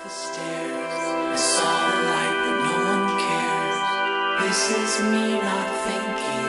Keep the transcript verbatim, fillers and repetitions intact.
the stairs. I saw the light, but no one cares. This is me not thinking.